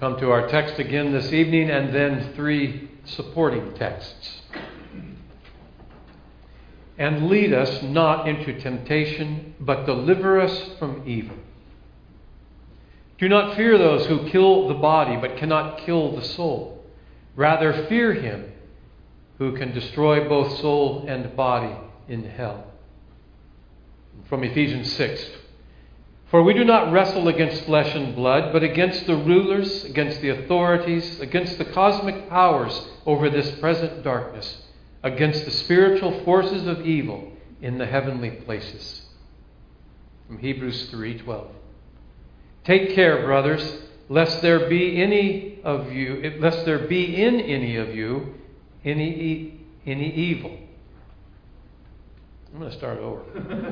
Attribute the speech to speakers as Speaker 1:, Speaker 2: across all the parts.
Speaker 1: Come to our text again this evening and then 3 supporting texts. And lead us not into temptation, but deliver us from evil. Do not fear those who kill the body, but cannot kill the soul. Rather fear him who can destroy both soul and body in hell. From Ephesians 6. For we do not wrestle against flesh and blood, but against the rulers, against the authorities, against the cosmic powers over this present darkness, against the spiritual forces of evil in the heavenly places. From Hebrews 3:12. Take care, brothers, lest there be in any of you any evil. I'm going to start over.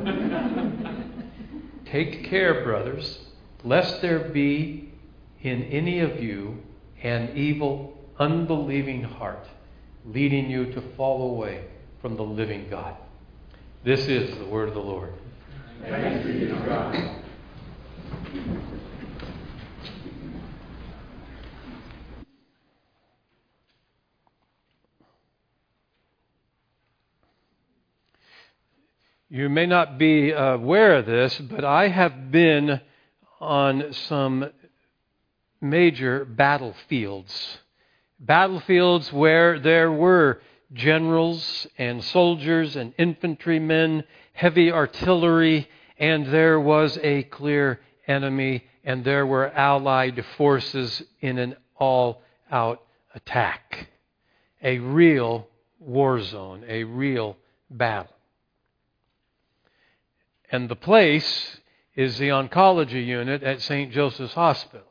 Speaker 1: Take care, brothers, lest there be in any of you an evil, unbelieving heart, leading you to fall away from the living God. This is the word of the Lord.
Speaker 2: Thanks be to God.
Speaker 1: You may not be aware of this, but I have been on some major battlefields. Battlefields where there were generals and soldiers and infantrymen, heavy artillery, and there was a clear enemy, and there were allied forces in an all-out attack. A real war zone, a real battle. And the place is the oncology unit at St. Joseph's Hospital,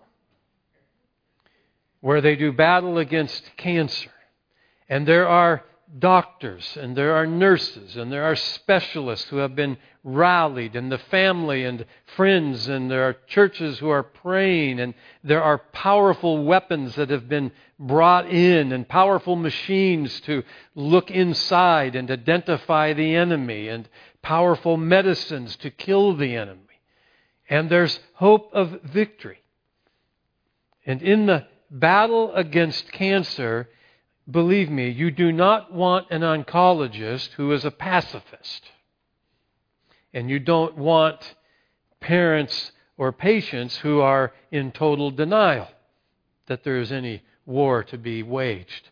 Speaker 1: where they do battle against cancer. And there are doctors, and there are nurses, and there are specialists who have been rallied, and the family and friends, and there are churches who are praying, and there are powerful weapons that have been brought in, and powerful machines to look inside and identify the enemy, and powerful medicines to kill the enemy. And there's hope of victory. And in the battle against cancer, believe me, you do not want an oncologist who is a pacifist. And you don't want parents or patients who are in total denial that there is any war to be waged.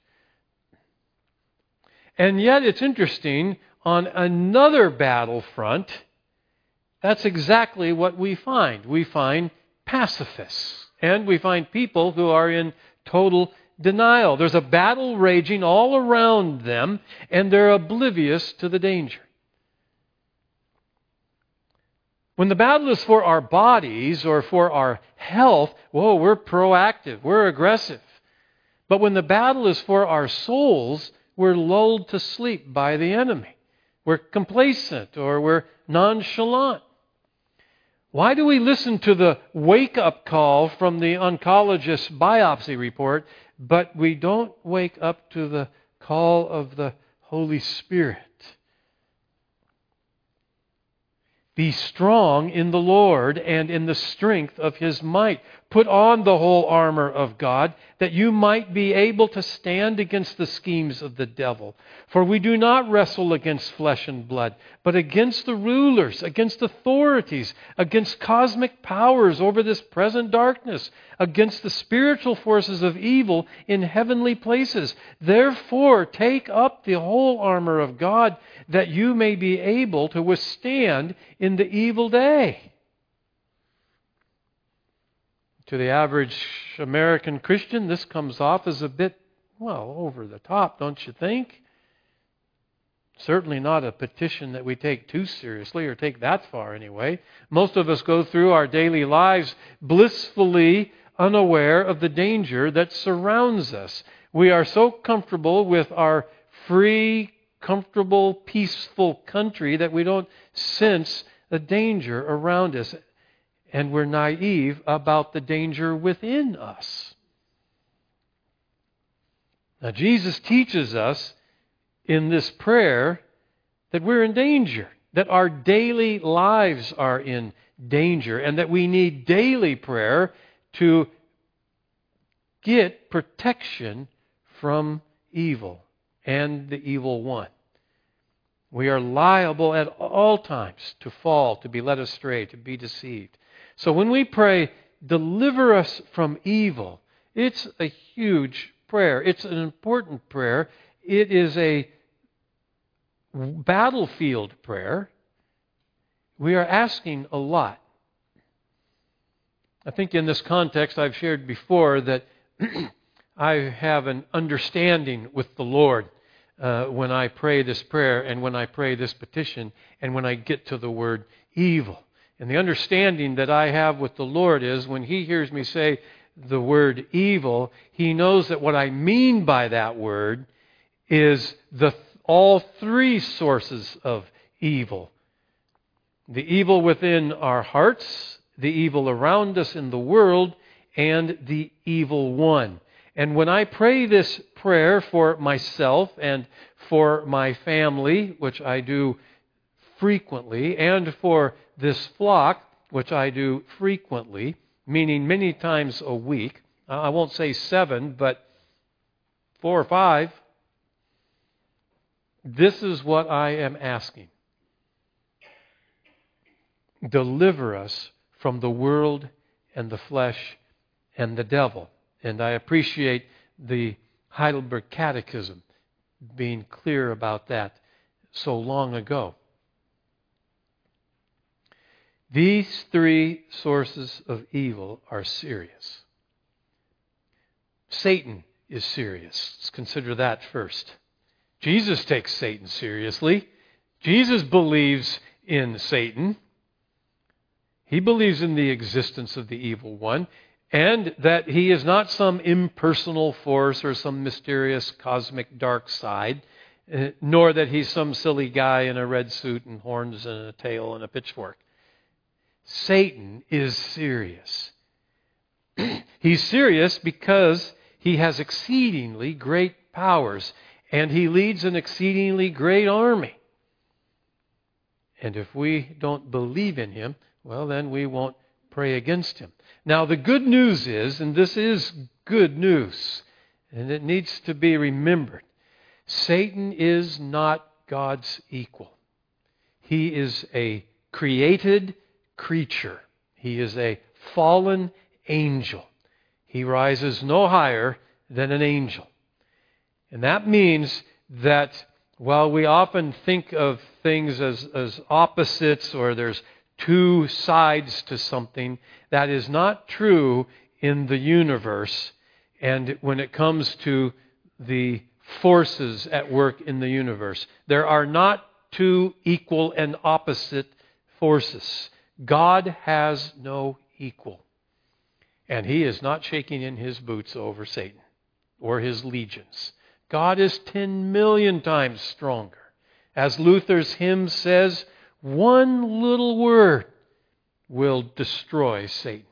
Speaker 1: And yet it's interesting, on another battlefront, that's exactly what we find. We find pacifists. And we find people who are in total denial. There's a battle raging all around them, and they're oblivious to the danger. When the battle is for our bodies or for our health, we're proactive, we're aggressive. But when the battle is for our souls, we're lulled to sleep by the enemy. We're complacent or we're nonchalant. Why do we listen to the wake-up call from the oncologist's biopsy report, but we don't wake up to the call of the Holy Spirit? Be strong in the Lord and in the strength of His might. Put on the whole armor of God, that you might be able to stand against the schemes of the devil. For we do not wrestle against flesh and blood, but against the rulers, against authorities, against cosmic powers over this present darkness, against the spiritual forces of evil in heavenly places. Therefore, take up the whole armor of God, that you may be able to withstand in the evil day. To the average American Christian, this comes off as a bit, over the top, don't you think? Certainly not a petition that we take too seriously, or take that far anyway. Most of us go through our daily lives blissfully unaware of the danger that surrounds us. We are so comfortable with our free, comfortable, peaceful country that we don't sense the danger around us. And we're naive about the danger within us. Now, Jesus teaches us in this prayer that we're in danger, that our daily lives are in danger, and that we need daily prayer to get protection from evil and the evil one. We are liable at all times to fall, to be led astray, to be deceived. So when we pray, deliver us from evil, it's a huge prayer. It's an important prayer. It is a battlefield prayer. We are asking a lot. I think in this context I've shared before that I have an understanding with the Lord when I pray this prayer and when I pray this petition and when I get to the word evil. And the understanding that I have with the Lord is when He hears me say the word evil, He knows that what I mean by that word is all three sources of evil. The evil within our hearts, the evil around us in the world, and the evil one. And when I pray this prayer for myself and for my family, which I do frequently, and for this flock, which I do frequently, meaning many times a week, I won't say 7, but 4 or 5, this is what I am asking. Deliver us from the world and the flesh and the devil. And I appreciate the Heidelberg Catechism being clear about that so long ago. These three sources of evil are serious. Satan is serious. Let's consider that first. Jesus takes Satan seriously. Jesus believes in Satan. He believes in the existence of the evil one and that he is not some impersonal force or some mysterious cosmic dark side, nor that he's some silly guy in a red suit and horns and a tail and a pitchfork. Satan is serious. He's serious because he has exceedingly great powers, and he leads an exceedingly great army. And if we don't believe in him, well, then we won't pray against him. Now, the good news is, and this is good news, and it needs to be remembered, Satan is not God's equal. He is a created creature. He is a fallen angel. He rises no higher than an angel. And that means that while we often think of things as opposites or there's two sides to something, that is not true in the universe and when it comes to the forces at work in the universe. There are not two equal and opposite forces. God has no equal. And He is not shaking in His boots over Satan or his legions. God is 10 million times stronger. As Luther's hymn says, one little word will destroy Satan.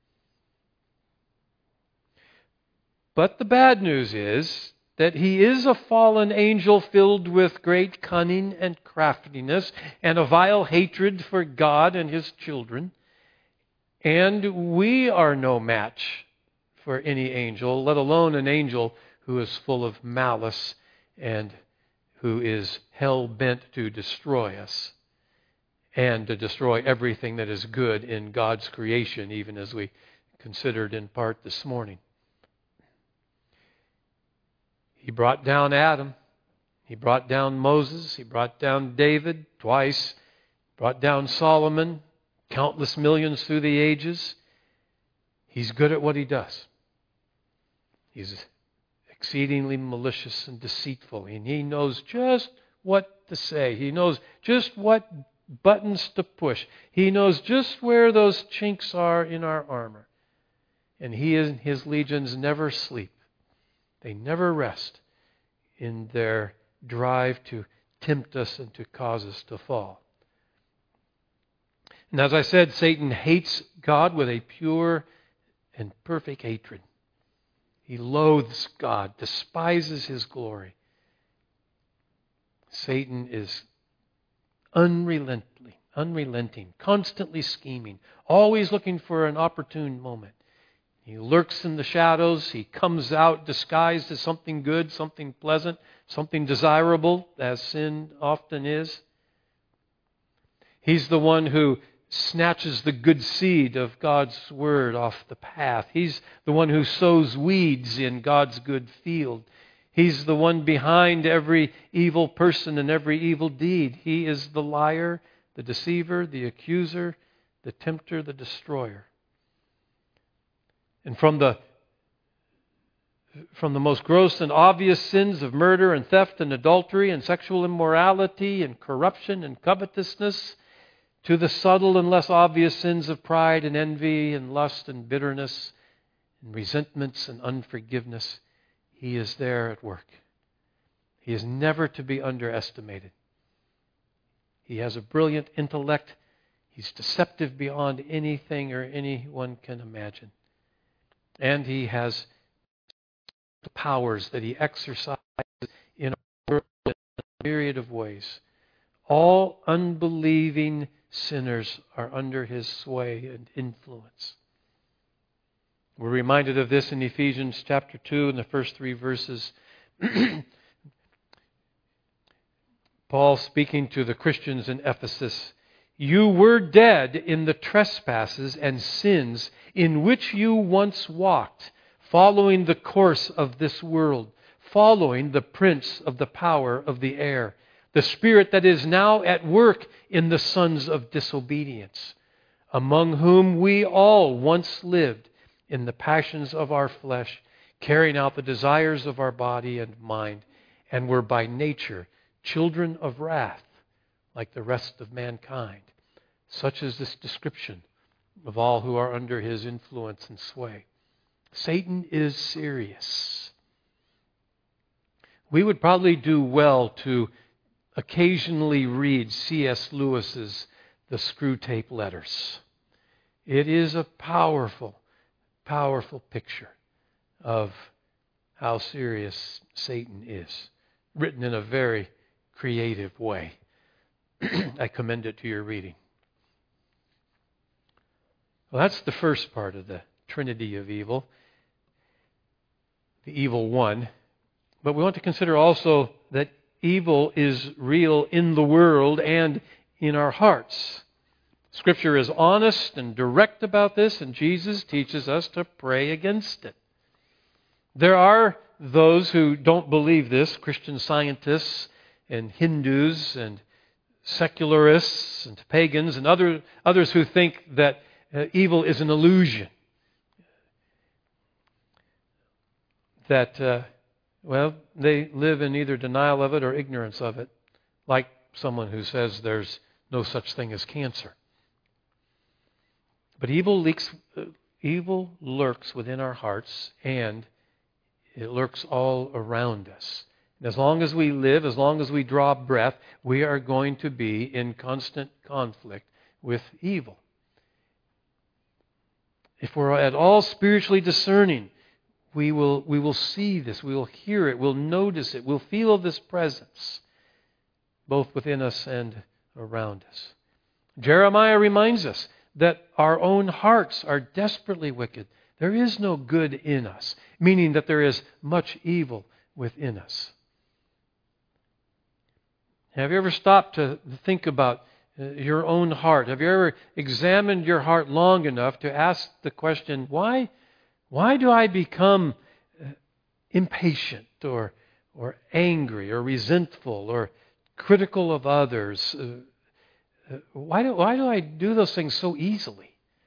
Speaker 1: But the bad news is that he is a fallen angel filled with great cunning and craftiness and a vile hatred for God and His children. And we are no match for any angel, let alone an angel who is full of malice and who is hell-bent to destroy us and to destroy everything that is good in God's creation, even as we considered in part this morning. He brought down Adam. He brought down Moses. He brought down David twice. Brought down Solomon, countless millions through the ages. He's good at what he does. He's exceedingly malicious and deceitful, and he knows just what to say. He knows just what buttons to push. He knows just where those chinks are in our armor. And he and his legions never sleep. They never rest in their drive to tempt us and to cause us to fall. And as I said, Satan hates God with a pure and perfect hatred. He loathes God, despises His glory. Satan is unrelenting, constantly scheming, always looking for an opportune moment He lurks in the shadows. He comes out disguised as something good, something pleasant, something desirable, as sin often is. He's the one who snatches the good seed of God's Word off the path. He's the one who sows weeds in God's good field. He's the one behind every evil person and every evil deed. He is the liar, the deceiver, the accuser, the tempter, the destroyer. And from the most gross and obvious sins of murder and theft and adultery and sexual immorality and corruption and covetousness, to the subtle and less obvious sins of pride and envy and lust and bitterness and resentments and unforgiveness, He is there at work. He is never to be underestimated. He has a brilliant intellect. He's deceptive beyond anything or anyone can imagine. And He has the powers that He exercises in our world in a myriad of ways. All unbelieving sinners are under His sway and influence. We're reminded of this in Ephesians chapter 2 in the first 3 verses. Paul speaking to the Christians in Ephesus, "You were dead in the trespasses and sins in which you once walked, following the course of this world, following the prince of the power of the air, the spirit that is now at work in the sons of disobedience, among whom we all once lived in the passions of our flesh, carrying out the desires of our body and mind, and were by nature children of wrath, like the rest of mankind." Such is this description of all who are under his influence and sway. Satan is serious. We would probably do well to occasionally read C.S. Lewis's The Screwtape Letters. It is a powerful, powerful picture of how serious Satan is, written in a very creative way. I commend it to your reading. Well, that's the first part of the Trinity of evil, the evil one. But we want to consider also that evil is real in the world and in our hearts. Scripture is honest and direct about this, and Jesus teaches us to pray against it. There are those who don't believe this, Christian scientists and Hindus and secularists and pagans and others who think that evil is an illusion. That, they live in either denial of it or ignorance of it, like someone who says there's no such thing as cancer. But evil lurks within our hearts, and it lurks all around us. And as long as we live, as long as we draw breath, we are going to be in constant conflict with evil. If we're at all spiritually discerning, we will see this, we will hear it, we'll notice it, we'll feel this presence, both within us and around us. Jeremiah reminds us that our own hearts are desperately wicked. There is no good in us, meaning that there is much evil within us. Have you ever stopped to think about your own heart? Have you ever examined your heart long enough to ask the question, why do I become impatient or angry or resentful or critical of others? Why do I do those things so easily?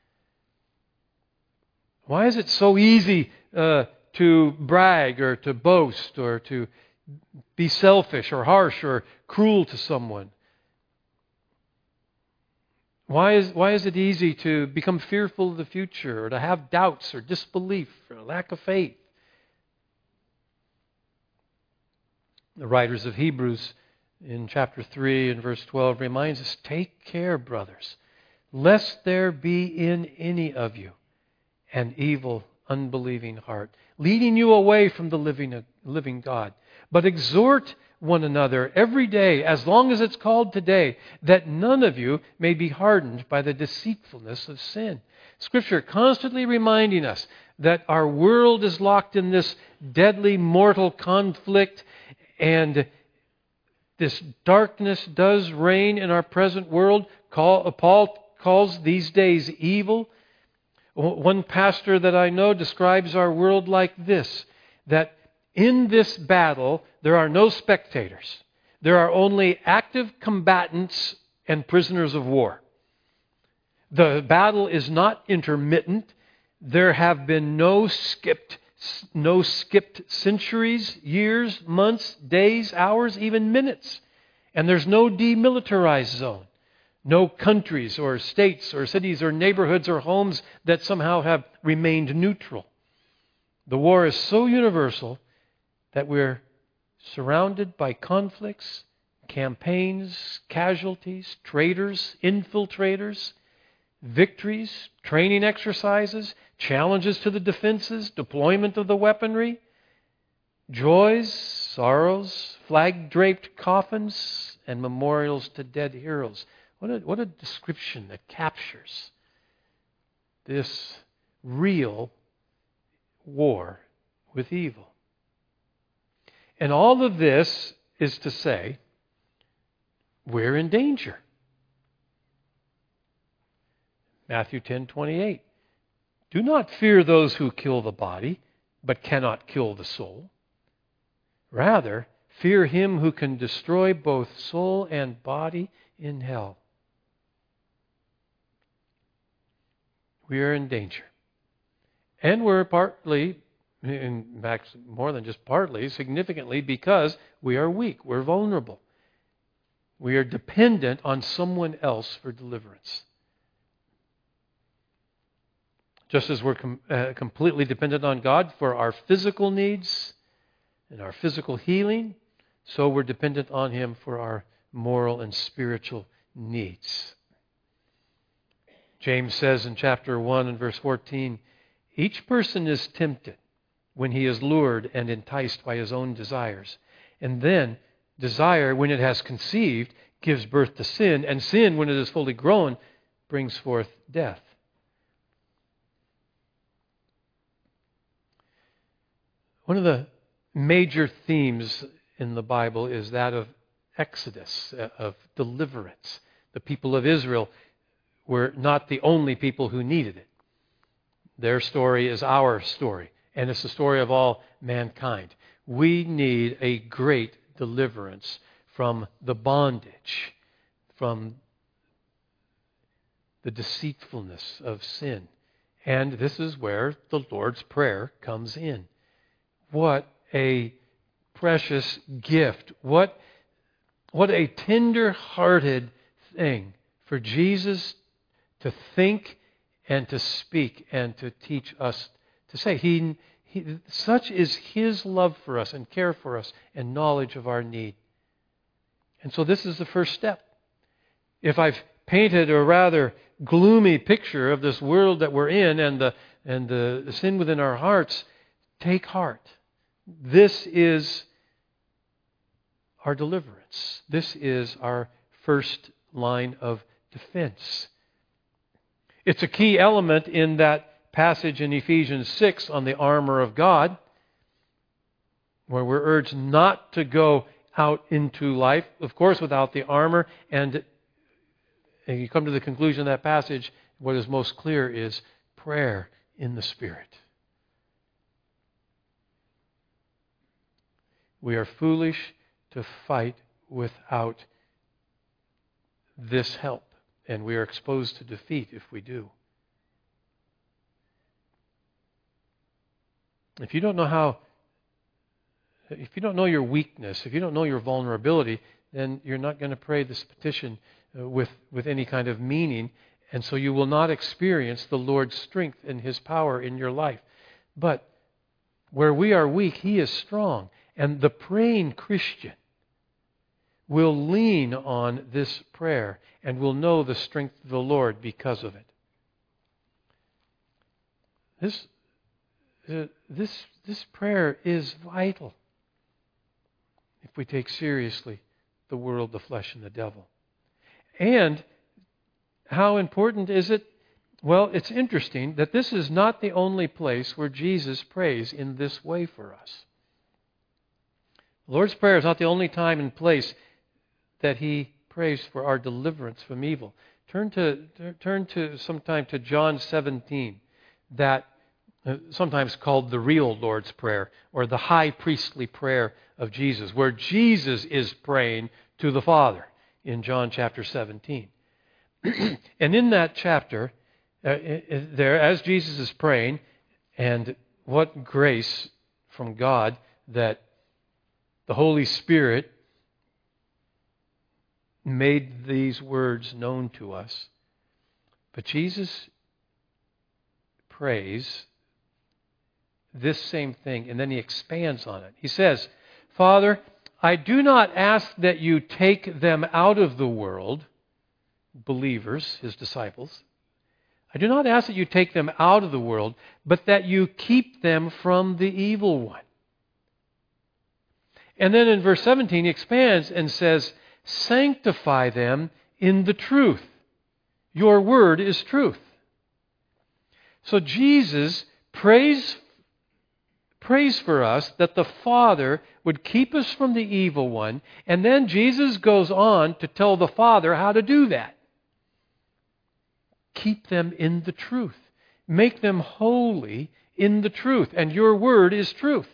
Speaker 1: Why is it so easy to brag or to boast or to be selfish or harsh or cruel to someone? Why is it easy to become fearful of the future or to have doubts or disbelief or lack of faith? The writers of Hebrews in chapter 3 and verse 12 reminds us, "Take care, brothers, lest there be in any of you an evil, unbelieving heart, leading you away from the living God. But exhort one another every day, as long as it's called today, that none of you may be hardened by the deceitfulness of sin. Scripture constantly reminding us that our world is locked in this deadly mortal conflict, and this darkness does reign in our present world. Paul calls these days evil. One pastor that I know describes our world like this, that in this battle there are no spectators. There are only active combatants and prisoners of war. The battle is not intermittent. There have been no skipped centuries, years, months, days, hours, even minutes. And there's no demilitarized zone. No countries or states or cities or neighborhoods or homes that somehow have remained neutral. The war is so universal that we're surrounded by conflicts, campaigns, casualties, traitors, infiltrators, victories, training exercises, challenges to the defenses, deployment of the weaponry, joys, sorrows, flag-draped coffins, and memorials to dead heroes. What a description that captures this real war with evil. And all of this is to say, we're in danger. Matthew 10:28. Do not fear those who kill the body, but cannot kill the soul. Rather, fear him who can destroy both soul and body in hell. We are in danger. And we're partly, in fact, more than just partly, significantly, because we are weak. We're vulnerable. We are dependent on someone else for deliverance. Just as we're completely dependent on God for our physical needs and our physical healing, so we're dependent on Him for our moral and spiritual needs. James says in chapter 1 and verse 14, each person is tempted when he is lured and enticed by his own desires. And then desire, when it has conceived, gives birth to sin, and sin, when it is fully grown, brings forth death. One of the major themes in the Bible is that of Exodus, of deliverance. The people of Israel were not the only people who needed it. Their story is our story, and it's the story of all mankind. We need a great deliverance from the bondage, from the deceitfulness of sin. And this is where the Lord's Prayer comes in. What a precious gift. What a tender-hearted thing for Jesus to think and to speak and to teach us to say. Such is His love for us and care for us and knowledge of our need. And so this is the first step. If I've painted a rather gloomy picture of this world that we're in and the sin within our hearts, take heart. This is our deliverance. This is our first line of defense. It's a key element in that passage in Ephesians 6 on the armor of God, where we're urged not to go out into life, of course, without the armor. And you come to the conclusion of that passage, what is most clear is prayer in the Spirit. We are foolish to fight without this help, and we are exposed to defeat if we do. If you don't know your weakness, if you don't know your vulnerability, then you're not going to pray this petition with any kind of meaning, and so you will not experience the Lord's strength and His power in your life. But where we are weak, He is strong. And the praying Christian will lean on this prayer and will know the strength of the Lord because of it. This prayer is vital. if we take seriously the world, the flesh, and the devil. And how important is it? Well, it's interesting that this is not the only place where Jesus prays in this way for us. The Lord's Prayer is not the only time and place that He prays for our deliverance from evil. Turn to sometime to John 17, that sometimes called the real Lord's Prayer, or the high priestly prayer of Jesus, where Jesus is praying to the Father in John chapter 17. And in that chapter, there, as Jesus is praying, and what grace from God that the Holy Spirit made these words known to us. But Jesus prays this same thing, and then He expands on it. He says, Father, I do not ask that you take them out of the world, believers, His disciples. I do not ask that you take them out of the world, but that you keep them from the evil one. And then in verse 17, He expands and says, sanctify them in the truth. Your word is truth. So Jesus prays for us that the Father would keep us from the evil one, and then Jesus goes on to tell the Father how to do that. Keep them in the truth. Make them holy in the truth, and your word is truth.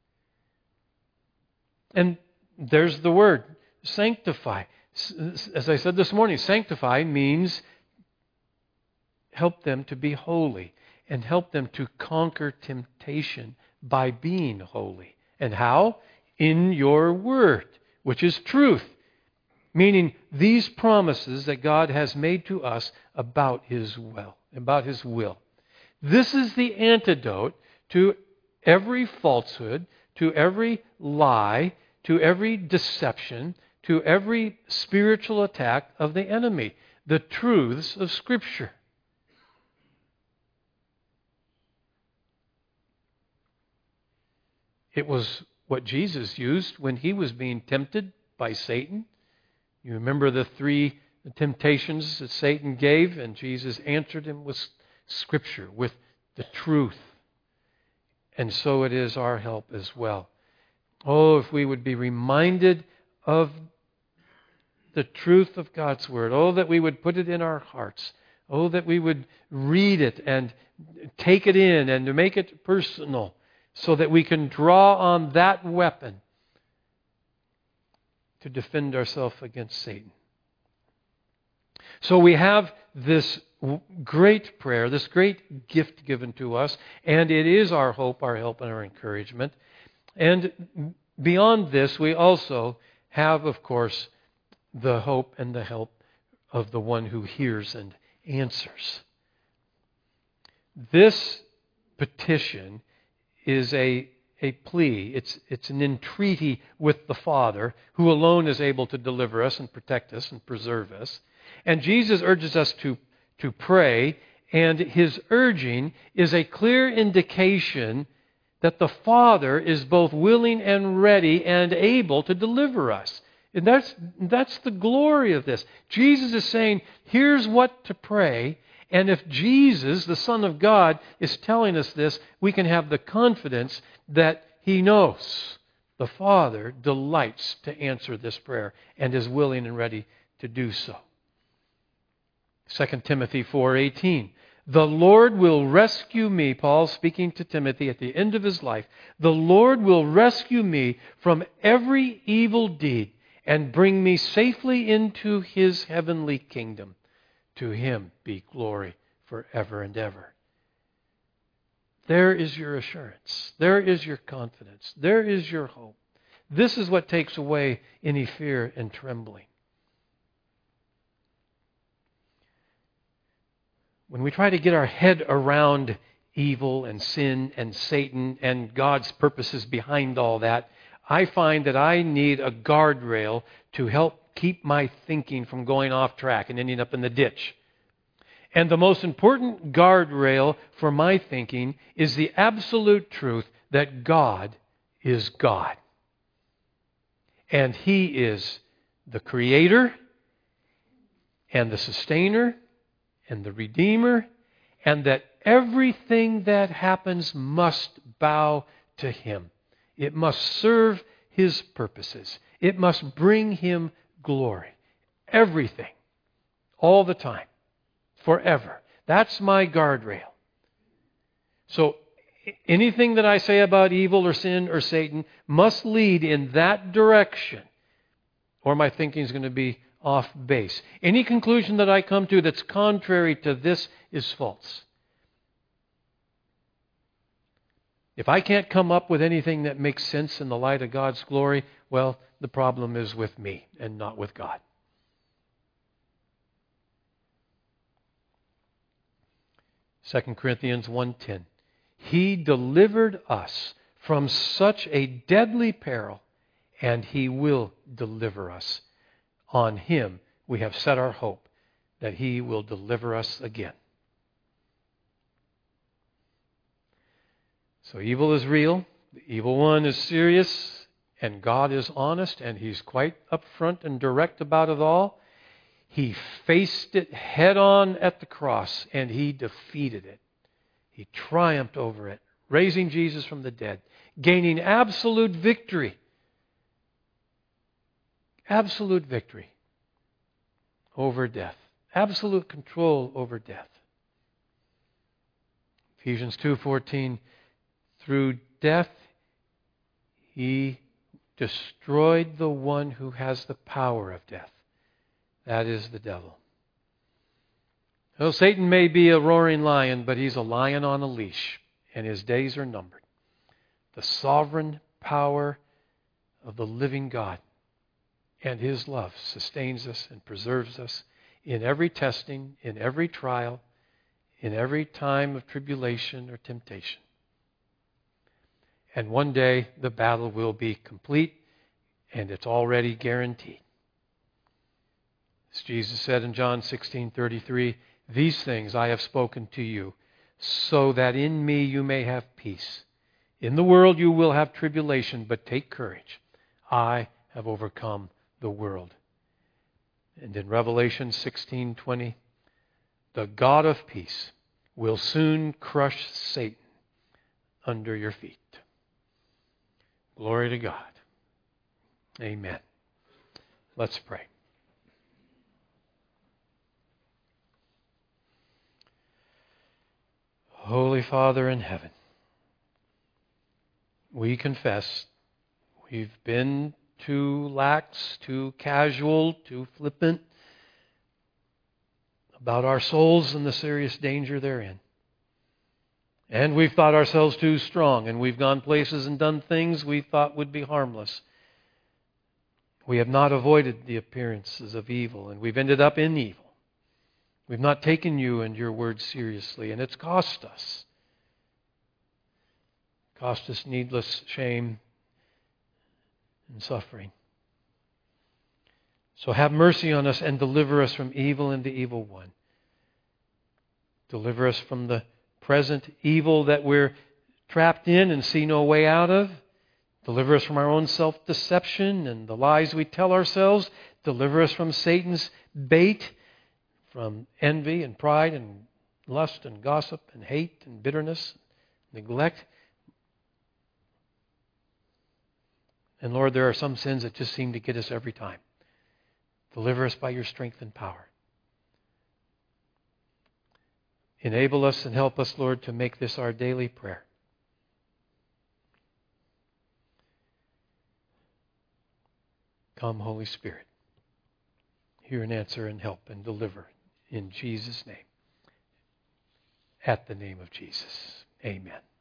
Speaker 1: And there's the word, sanctify. As I said this morning, sanctify means help them to be holy and help them to conquer temptation by being holy. And how? In your word, which is truth. Meaning these promises that God has made to us about His will. This is the antidote to every falsehood, to every lie, to every deception, to every spiritual attack of the enemy. The truths of Scripture. It was what Jesus used when He was being tempted by Satan. You remember the 3 temptations that Satan gave, and Jesus answered him with Scripture, with the truth. And so it is our help as well. Oh, if we would be reminded of the truth of God's Word. Oh, that we would put it in our hearts. Oh, that we would read it and take it in and to make it personal so that we can draw on that weapon to defend ourselves against Satan. So we have this great prayer, this great gift given to us, and it is our hope, our help, and our encouragement. And beyond this, we also have, of course, the hope and the help of the one who hears and answers. This petition is a plea. It's an entreaty with the Father, who alone is able to deliver us and protect us and preserve us. And Jesus urges us to pray, and His urging is a clear indication that the Father is both willing and ready and able to deliver us. And that's the glory of this. Jesus is saying, here's what to pray. And if Jesus, the Son of God, is telling us this, we can have the confidence that He knows the Father delights to answer this prayer and is willing and ready to do so. 2 Timothy 4:18. The Lord will rescue me, Paul speaking to Timothy at the end of his life, the Lord will rescue me from every evil deed and bring me safely into His heavenly kingdom. To Him be glory forever and ever. There is your assurance. There is your confidence. There is your hope. This is what takes away any fear and trembling. When we try to get our head around evil and sin and Satan and God's purposes behind all that, I find that I need a guardrail to help keep my thinking from going off track and ending up in the ditch. And the most important guardrail for my thinking is the absolute truth that God is God. And He is the Creator and the Sustainer and the Redeemer, and that everything that happens must bow to Him. It must serve His purposes. It must bring Him glory. Everything. All the time. Forever. That's my guardrail. So anything that I say about evil or sin or Satan must lead in that direction, or my thinking is going to be off base. Any conclusion that I come to that's contrary to this is false. If I can't come up with anything that makes sense in the light of God's glory, well, the problem is with me and not with God. 2 Corinthians 1:10. He delivered us from such a deadly peril, and He will deliver us. On Him we have set our hope that He will deliver us again. So evil is real, the evil one is serious, and God is honest, and He's quite upfront and direct about it all. He faced it head on at the cross, and He defeated it. He triumphed over it, raising Jesus from the dead, gaining absolute victory. Absolute victory over death. Absolute control over death. Ephesians 2:14, through death He destroyed the one who has the power of death. That is the devil. Well, Satan may be a roaring lion, but he's a lion on a leash, and his days are numbered. The sovereign power of the living God and His love sustains us and preserves us in every testing, in every trial, in every time of tribulation or temptation. And one day the battle will be complete, and it's already guaranteed. As Jesus said in John 16:33, these things I have spoken to you, so that in me you may have peace. In the world you will have tribulation, but take courage. I have overcome the world. And in Revelation 16:20, the God of peace will soon crush Satan under your feet. Glory to God. Amen. Let's pray. Holy Father in heaven, we confess we've been too lax, too casual, too flippant about our souls and the serious danger therein. And we've thought ourselves too strong, and we've gone places and done things we thought would be harmless. We have not avoided the appearances of evil, and we've ended up in evil. We've not taken you and your word seriously, and it's cost us. Cost us needless shame and suffering. So have mercy on us and deliver us from evil and the evil one. Deliver us from the present evil that we're trapped in and see no way out of. Deliver us from our own self-deception and the lies we tell ourselves. Deliver us from Satan's bait, from envy and pride and lust and gossip and hate and bitterness, neglect. And Lord, there are some sins that just seem to get us every time. Deliver us by your strength and power. Enable us and help us, Lord, to make this our daily prayer. Come, Holy Spirit. Hear and answer and help and deliver in Jesus' name. At the name of Jesus. Amen.